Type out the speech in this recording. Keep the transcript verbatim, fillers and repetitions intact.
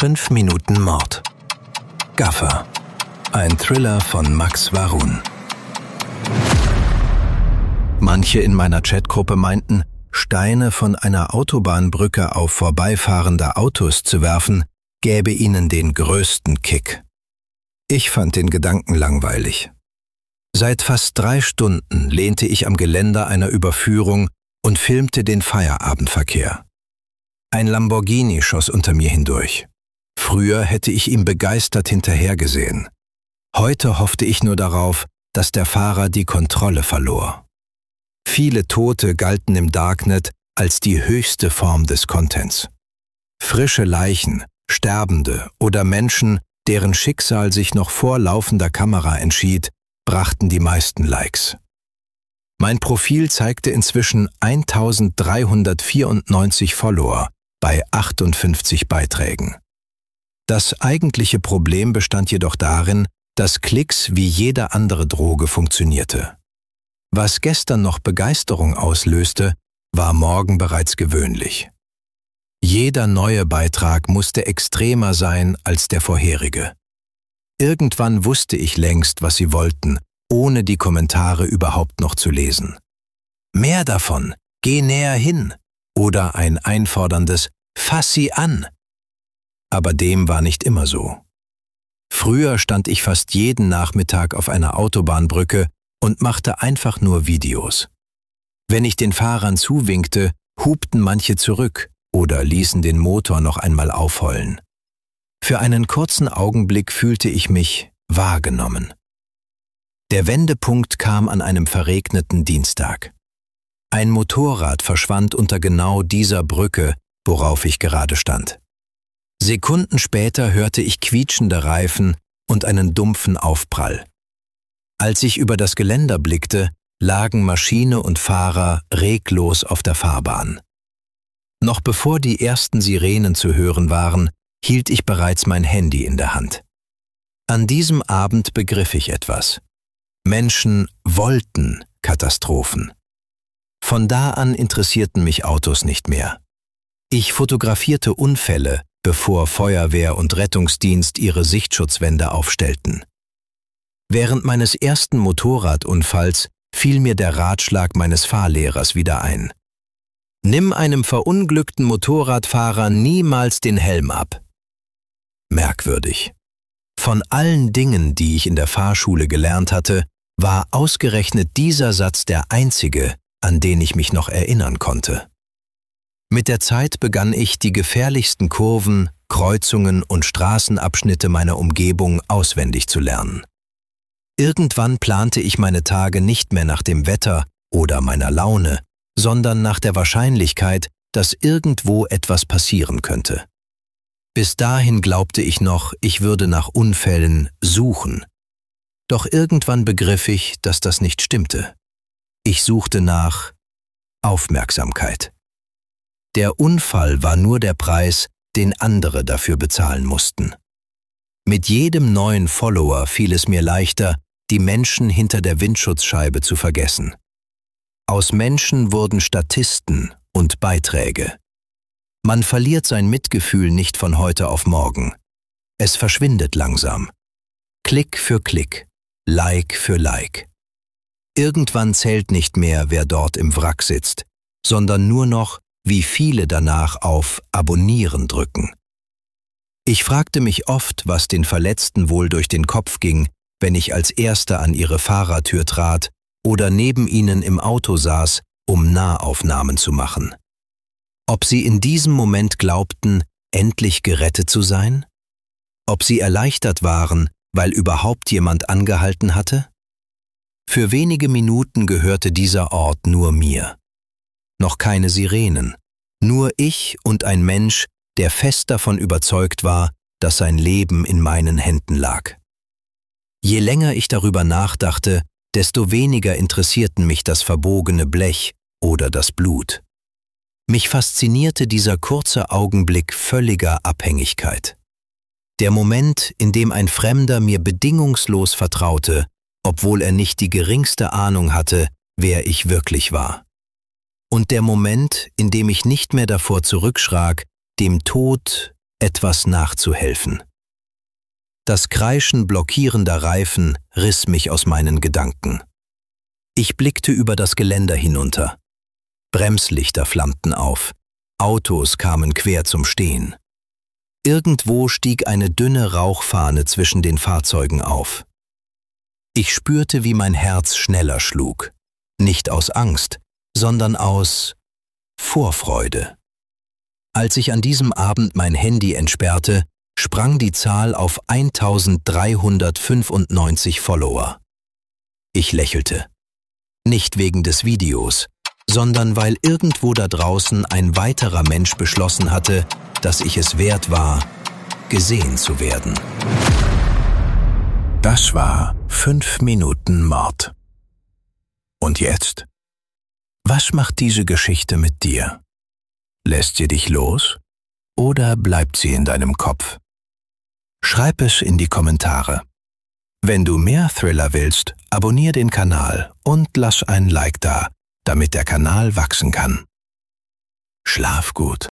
Fünf Minuten Mord. Gaffer. Ein Thriller von Max Warun. Manche in meiner Chatgruppe meinten, Steine von einer Autobahnbrücke auf vorbeifahrende Autos zu werfen, gäbe ihnen den größten Kick. Ich fand den Gedanken langweilig. Seit fast drei Stunden lehnte ich am Geländer einer Überführung und filmte den Feierabendverkehr. Ein Lamborghini schoss unter mir hindurch. Früher hätte ich ihm begeistert hinterhergesehen. Heute hoffte ich nur darauf, dass der Fahrer die Kontrolle verlor. Viele Tote galten im Darknet als die höchste Form des Contents. Frische Leichen, Sterbende oder Menschen, deren Schicksal sich noch vor laufender Kamera entschied, brachten die meisten Likes. Mein Profil zeigte inzwischen eintausenddreihundertvierundneunzig Follower bei achtundfünfzig Beiträgen. Das eigentliche Problem bestand jedoch darin, dass Klicks wie jede andere Droge funktionierte. Was gestern noch Begeisterung auslöste, war morgen bereits gewöhnlich. Jeder neue Beitrag musste extremer sein als der vorherige. Irgendwann wusste ich längst, was sie wollten, ohne die Kommentare überhaupt noch zu lesen. Mehr davon, geh näher hin oder ein einforderndes Fass sie an. Aber dem war nicht immer so. Früher stand ich fast jeden Nachmittag auf einer Autobahnbrücke und machte einfach nur Videos. Wenn ich den Fahrern zuwinkte, hupten manche zurück oder ließen den Motor noch einmal aufheulen. Für einen kurzen Augenblick fühlte ich mich wahrgenommen. Der Wendepunkt kam an einem verregneten Dienstag. Ein Motorrad verschwand unter genau dieser Brücke, worauf ich gerade stand. Sekunden später hörte ich quietschende Reifen und einen dumpfen Aufprall. Als ich über das Geländer blickte, lagen Maschine und Fahrer reglos auf der Fahrbahn. Noch bevor die ersten Sirenen zu hören waren, hielt ich bereits mein Handy in der Hand. An diesem Abend begriff ich etwas. Menschen wollten Katastrophen. Von da an interessierten mich Autos nicht mehr. Ich fotografierte Unfälle, bevor Feuerwehr und Rettungsdienst ihre Sichtschutzwände aufstellten. Während meines ersten Motorradunfalls fiel mir der Ratschlag meines Fahrlehrers wieder ein. Nimm einem verunglückten Motorradfahrer niemals den Helm ab. Merkwürdig. Von allen Dingen, die ich in der Fahrschule gelernt hatte, war ausgerechnet dieser Satz der einzige, an den ich mich noch erinnern konnte. Mit der Zeit begann ich, die gefährlichsten Kurven, Kreuzungen und Straßenabschnitte meiner Umgebung auswendig zu lernen. Irgendwann plante ich meine Tage nicht mehr nach dem Wetter oder meiner Laune, sondern nach der Wahrscheinlichkeit, dass irgendwo etwas passieren könnte. Bis dahin glaubte ich noch, ich würde nach Unfällen suchen. Doch irgendwann begriff ich, dass das nicht stimmte. Ich suchte nach Aufmerksamkeit. Der Unfall war nur der Preis, den andere dafür bezahlen mussten. Mit jedem neuen Follower fiel es mir leichter, die Menschen hinter der Windschutzscheibe zu vergessen. Aus Menschen wurden Statisten und Beiträge. Man verliert sein Mitgefühl nicht von heute auf morgen. Es verschwindet langsam. Klick für Klick, Like für Like. Irgendwann zählt nicht mehr, wer dort im Wrack sitzt, sondern nur noch, wie viele danach auf Abonnieren drücken. Ich fragte mich oft, was den Verletzten wohl durch den Kopf ging, wenn ich als Erster an ihre Fahrertür trat oder neben ihnen im Auto saß, um Nahaufnahmen zu machen. Ob sie in diesem Moment glaubten, endlich gerettet zu sein? Ob sie erleichtert waren, weil überhaupt jemand angehalten hatte? Für wenige Minuten gehörte dieser Ort nur mir. Noch keine Sirenen, nur ich und ein Mensch, der fest davon überzeugt war, dass sein Leben in meinen Händen lag. Je länger ich darüber nachdachte, desto weniger interessierten mich das verbogene Blech oder das Blut. Mich faszinierte dieser kurze Augenblick völliger Abhängigkeit. Der Moment, in dem ein Fremder mir bedingungslos vertraute, obwohl er nicht die geringste Ahnung hatte, wer ich wirklich war. Und der Moment, in dem ich nicht mehr davor zurückschrak, dem Tod etwas nachzuhelfen. Das Kreischen blockierender Reifen riss mich aus meinen Gedanken. Ich blickte über das Geländer hinunter. Bremslichter flammten auf, Autos kamen quer zum Stehen. Irgendwo stieg eine dünne Rauchfahne zwischen den Fahrzeugen auf. Ich spürte, wie mein Herz schneller schlug. Nicht aus Angst, sondern aus Vorfreude. Als ich an diesem Abend mein Handy entsperrte, sprang die Zahl auf eintausenddreihundertfünfundneunzig Follower. Ich lächelte. Nicht wegen des Videos, sondern weil irgendwo da draußen ein weiterer Mensch beschlossen hatte, dass ich es wert war, gesehen zu werden. Das war fünf Minuten Mord. Und jetzt? Was macht diese Geschichte mit dir? Lässt sie dich los oder bleibt sie in deinem Kopf? Schreib es in die Kommentare. Wenn du mehr Thriller willst, abonniere den Kanal und lass ein Like da, damit der Kanal wachsen kann. Schlaf gut.